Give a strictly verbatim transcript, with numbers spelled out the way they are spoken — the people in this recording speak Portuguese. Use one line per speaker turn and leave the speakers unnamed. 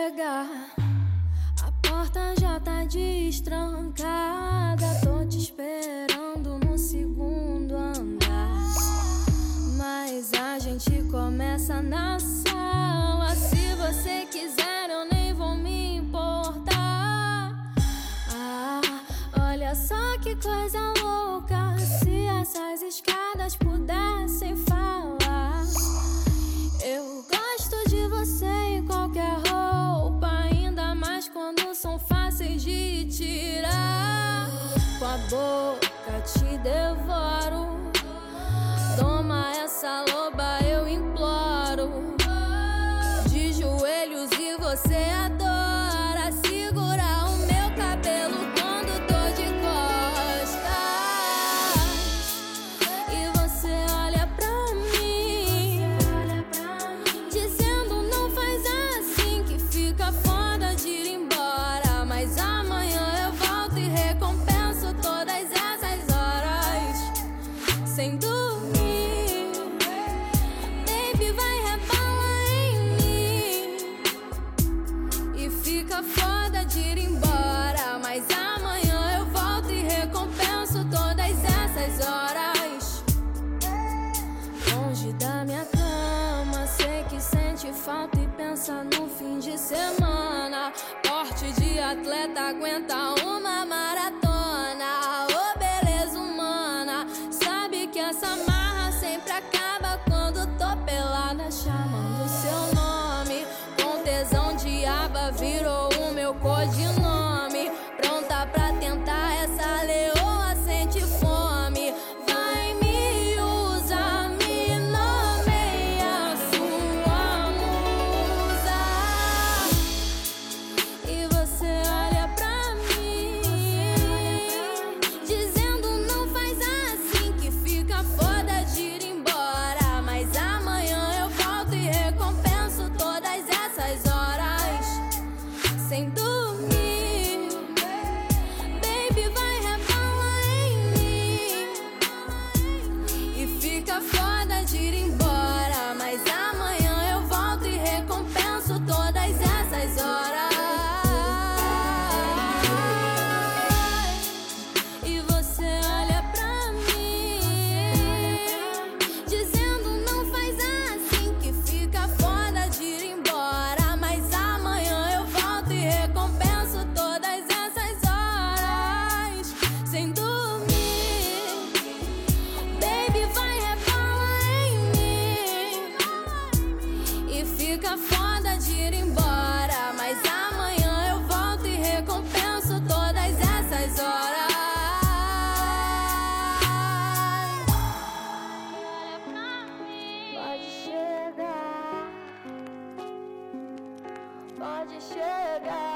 chegar. A porta já tá destrancada. Tô te esperando no segundo andar. Mas a gente começa na sala. Se você quiser eu nem vou me importar. Ah, olha só que coisa louca. Se essas escadas pudessem falar. Eu gosto de você em qualquer roupa, ainda mais quando são fáceis de tirar. Com a boca te devoro. Toma essa loba, eu imploro. De joelhos e você adora segurar o meu cabelo quando tô de costas. E você olha pra mim, dizendo não faz assim que fica foda de ir embora. Mas amanhã eu volto e recompenso todas essas horas sem dormir. Fica foda de ir embora, mas amanhã eu volto e recompenso todas essas horas. Longe da minha cama, sei que sente falta e pensa no fim de semana. Porte de atleta aguenta uma maratona. Ô, beleza humana, sabe que essa marra sempre acaba quando tô pelada, chamando seu nome. Com tesão de aba virou o meu codinome. Pronta pra tentar, essa leoa sente fome. Vai, me usa, me nomeia sua musa. E você olha pra mim, dizendo não faz assim que fica foda de ir embora. Mas amanhã eu volto e recompenso todas essas horas sem dormir. Baby, vai rebola em mim e fica foda de ir embora. Mas amanhã eu volto e recompenso todas essas horas. E você olha pra mim, dizendo não faz assim que fica foda de ir embora. Mas amanhã eu volto e recompenso todas essas horas sem dormir. Baby, vai rebola em mim e fica foda de ir embora. Mas amanhã eu volto e recompenso todas essas horas. Olha pra mim, pode chegar, pode chegar.